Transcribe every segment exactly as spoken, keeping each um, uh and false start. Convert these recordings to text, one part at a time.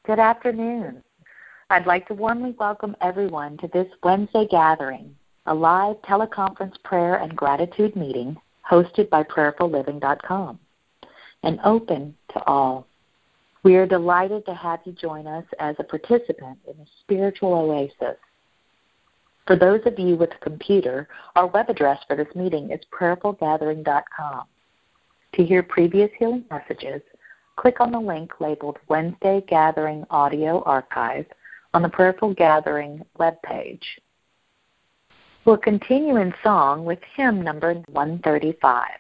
Good afternoon. I'd like to warmly welcome everyone to this Wednesday gathering, a live teleconference prayer and gratitude meeting hosted by prayerful living dot com and open to all. We are delighted to have you join us as a participant in a spiritual oasis. For those of you with a computer, our web address for this meeting is prayerful gathering dot com. To hear previous healing messages, click on the link labeled Wednesday Gathering Audio Archive on the Prayerful Gathering webpage. We'll continue in song with hymn number one thirty-five.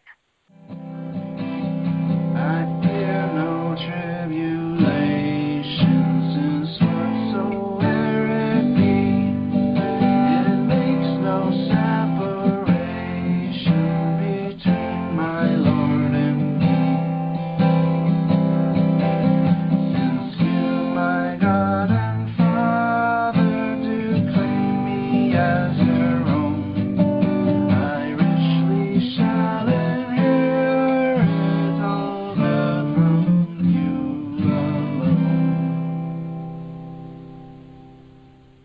I fear no tribulations, since whatsoever it be, it makes no separation between my Lord and me. Since you, my God and Father, do claim me as your own, I richly shall inherit all good from you alone.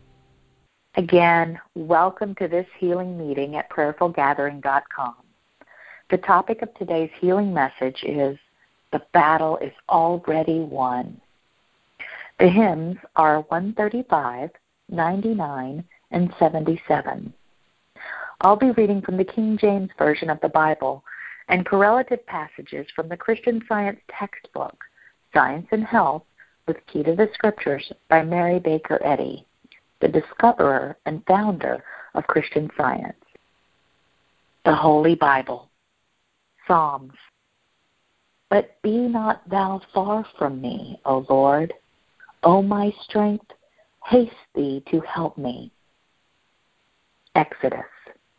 Again, welcome to this healing meeting at prayerful gathering dot com. The topic of today's healing message is, The Battle is Already Won. The hymns are one thirty-five, ninety-nine, and seventy-seven. I'll be reading from the King James Version of the Bible and correlative passages from the Christian Science textbook, Science and Health with Key to the Scriptures by Mary Baker Eddy, the discoverer and founder of Christian Science. The Holy Bible. Psalms. But be not thou far from me, O Lord. O my strength, haste thee to help me. Exodus.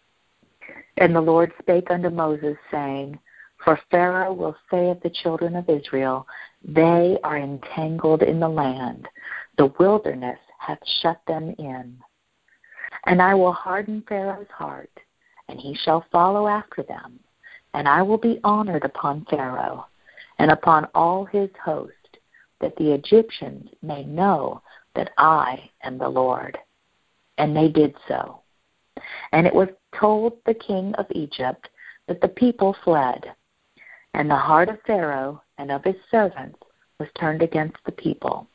And the Lord spake unto Moses, saying, For Pharaoh will say of the children of Israel, They are entangled in the land, the wilderness hath shut them in. And I will harden Pharaoh's heart, and he shall follow after them. And I will be honored upon Pharaoh, and upon all his host, that the Egyptians may know that I am the Lord. And they did so. And it was told the king of Egypt that the people fled. And the heart of Pharaoh and of his servants was turned against the people.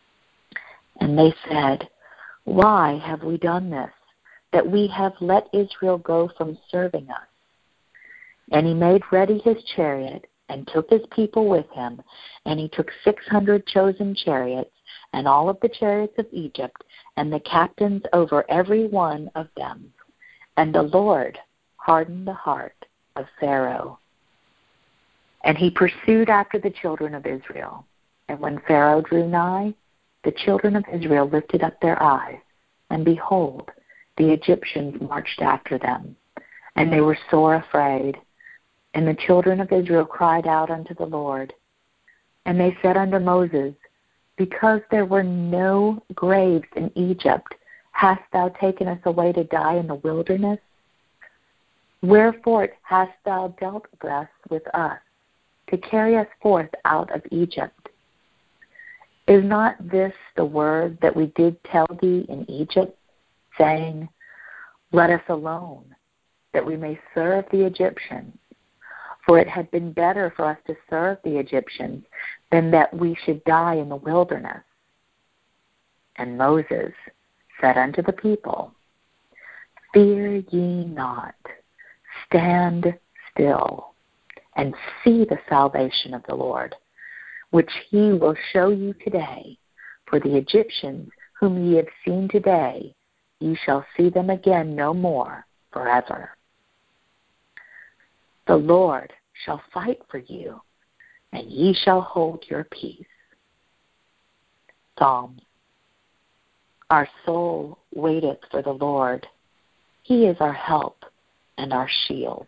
And they said, Why have we done this, that we have let Israel go from serving us? And he made ready his chariot, and took his people with him, and he took six hundred chosen chariots, and all of the chariots of Egypt, and the captains over every one of them. And the Lord hardened the heart of Pharaoh. And he pursued after the children of Israel. And when Pharaoh drew nigh, the children of Israel lifted up their eyes, and behold, the Egyptians marched after them. And they were sore afraid. And the children of Israel cried out unto the Lord. And they said unto Moses, Because there were no graves in Egypt, hast thou taken us away to die in the wilderness? Wherefore hast thou dealt thus with us, to carry us forth out of Egypt? Is not this the word that we did tell thee in Egypt, saying, Let us alone, that we may serve the Egyptians? For it had been better for us to serve the Egyptians than that we should die in the wilderness. And Moses said unto the people, Fear ye not, stand still, and see the salvation of the Lord, which he will show you today. For the Egyptians whom ye have seen today, ye shall see them again no more forever. The Lord shall fight for you, and ye shall hold your peace. Psalms. Our soul waiteth for the Lord. He is our help and our shield.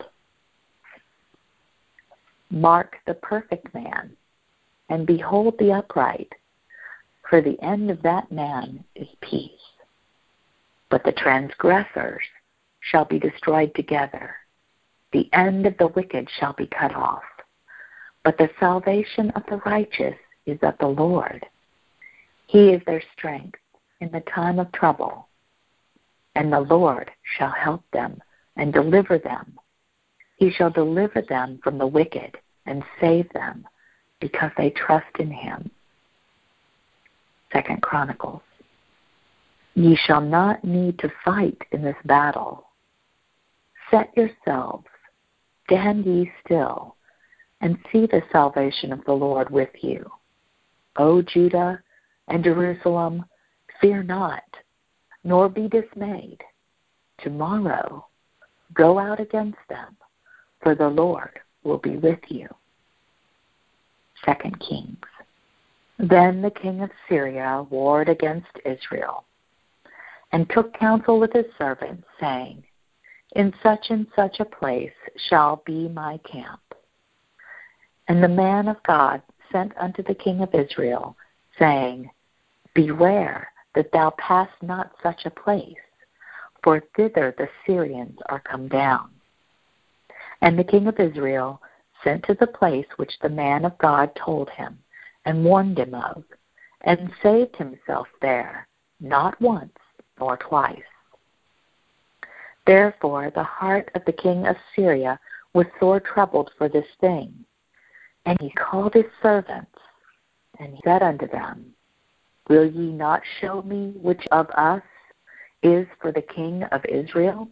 Mark the perfect man, and behold the upright, for the end of that man is peace. But the transgressors shall be destroyed together. The end of the wicked shall be cut off. But the salvation of the righteous is of the Lord. He is their strength in the time of trouble, and the Lord shall help them and deliver them. He shall deliver them from the wicked and save them, because they trust in him. Second Chronicles. Ye shall not need to fight in this battle. Set yourselves, stand ye still, and see the salvation of the Lord with you. O Judah and Jerusalem, fear not, nor be dismayed. Tomorrow go out against them, for the Lord will be with you. Second Kings. Then the king of Syria warred against Israel, and took counsel with his servants, saying, In such and such a place shall be my camp. And the man of God sent unto the king of Israel, saying, Beware that thou pass not such a place, for thither the Syrians are come down. And the king of Israel sent to the place which the man of God told him, and warned him of, and saved himself there, not once nor twice. Therefore the heart of the king of Syria was sore troubled for this thing. And he called his servants, and he said unto them, Will ye not show me which of us is for the king of Israel?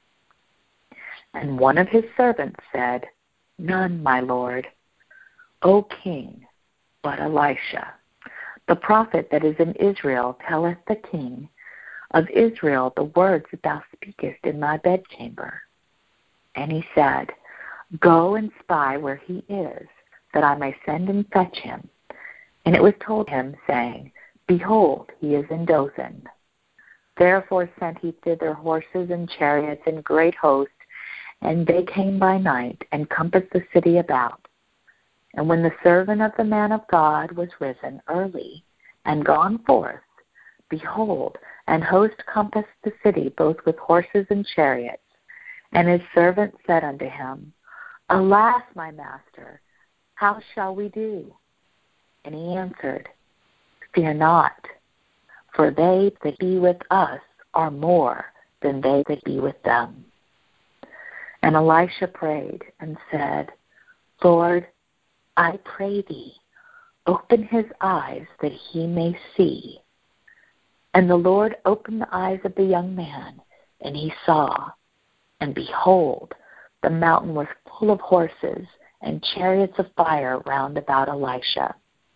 And one of his servants said, None, my lord, O king, but Elisha, the prophet that is in Israel, telleth the king of Israel the words that thou speakest in thy bedchamber. And he said, Go and spy where he is, that I may send and fetch him. And it was told him, saying, Behold, he is in Dothan. Therefore sent he thither horses and chariots and great hosts, and they came by night, and compassed the city about. And when the servant of the man of God was risen early, and gone forth, behold, an host compassed the city, both with horses and chariots. And his servant said unto him, Alas, my master, how shall we do? And he answered, Fear not, for they that be with us are more than they that be with them. And Elisha prayed and said, Lord, I pray thee, open his eyes that he may see. And the Lord opened the eyes of the young man, and he saw. And behold, the mountain was full of horses and chariots of fire round about Elisha.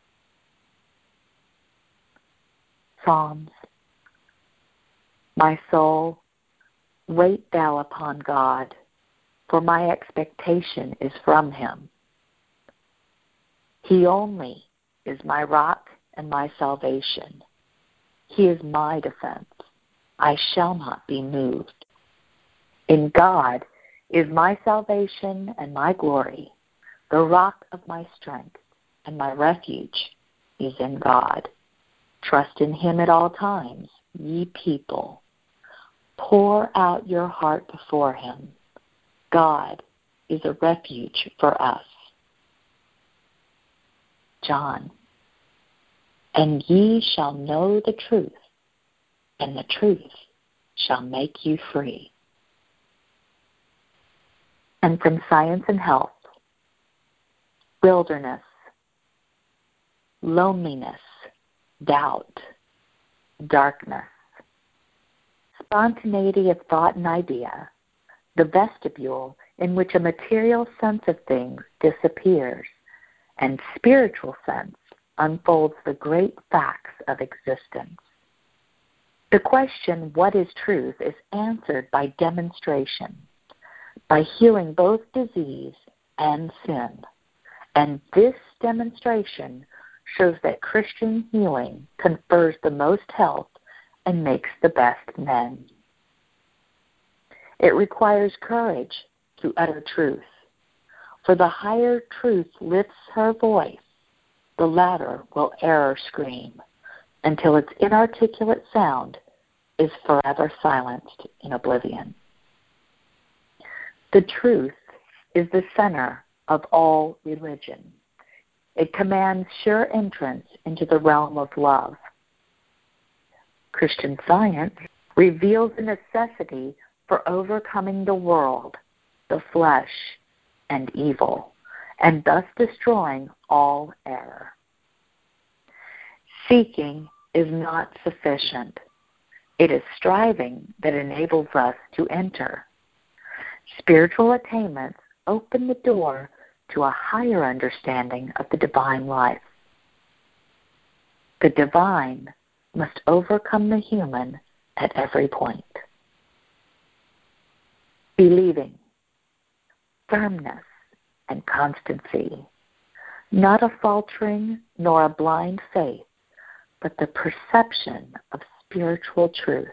Psalms. My soul, wait thou upon God, for my expectation is from him. He only is my rock and my salvation. He is my defense. I shall not be moved. In God is my salvation and my glory, the rock of my strength, and my refuge is in God. Trust in him at all times, ye people. Pour out your heart before him. God is a refuge for us. John. And ye shall know the truth, and the truth shall make you free. And from Science and Health, wilderness, loneliness, doubt, darkness, spontaneity of thought and idea, the vestibule in which a material sense of things disappears, and spiritual sense unfolds the great facts of existence. The question, what is truth, is answered by demonstration, by healing both disease and sin. And this demonstration shows that Christian healing confers the most health and makes the best men. It requires courage to utter truth, for the higher truth lifts her voice, the latter will error scream, until its inarticulate sound is forever silenced in oblivion. The truth is the center of all religion. It commands sure entrance into the realm of love. Christian Science reveals the necessity for overcoming the world, the flesh, and evil, and thus destroying all error. Seeking is not sufficient. It is striving that enables us to enter. Spiritual attainments open the door to a higher understanding of the divine life. The divine must overcome the human at every point. Believing, firmness, and constancy, not a faltering nor a blind faith, but the perception of spiritual truth.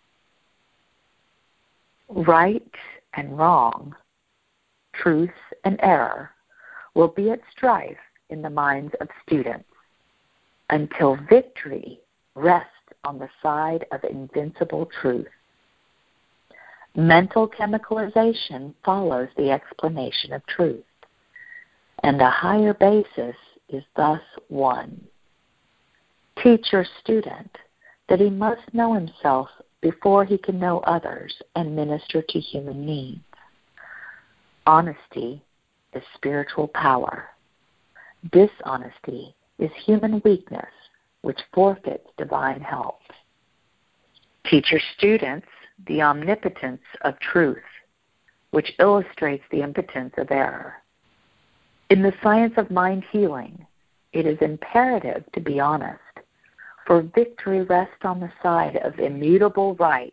Right and wrong, truth and error will be at strife in the minds of students until victory rests on the side of invincible truth. Mental chemicalization follows the explanation of truth, and a higher basis is thus won. Teach your student that he must know himself before he can know others and minister to human needs. Honesty is spiritual power. Dishonesty is human weakness, which forfeits divine help. Teach your students the omnipotence of truth, which illustrates the impotence of error. In the science of mind healing, it is imperative to be honest, for victory rests on the side of immutable right.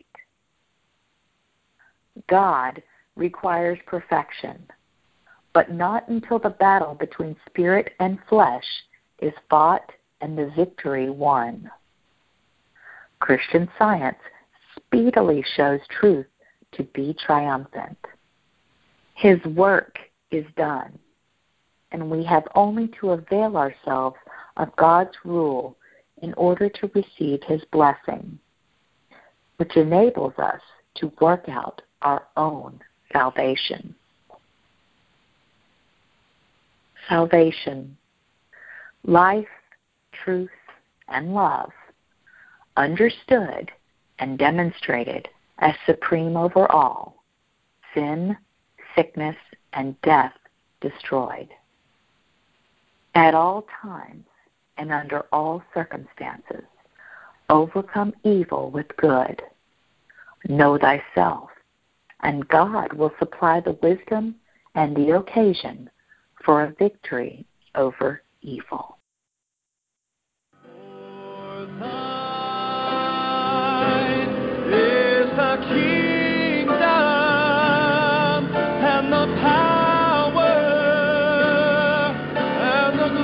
God requires perfection, but not until the battle between spirit and flesh is fought and the victory won. Christian Science speedily shows truth to be triumphant. His work is done, and we have only to avail ourselves of God's rule in order to receive his blessing, which enables us to work out our own salvation. Salvation, life, truth, and love, understood and demonstrated as supreme over all, sin, sickness, and death destroyed. At all times and under all circumstances, overcome evil with good. Know thyself, and God will supply the wisdom and the occasion for a victory over evil. For thine is the kingdom and the power and the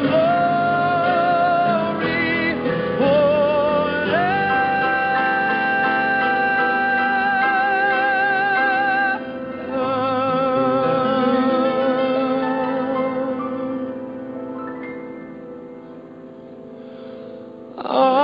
glory forever.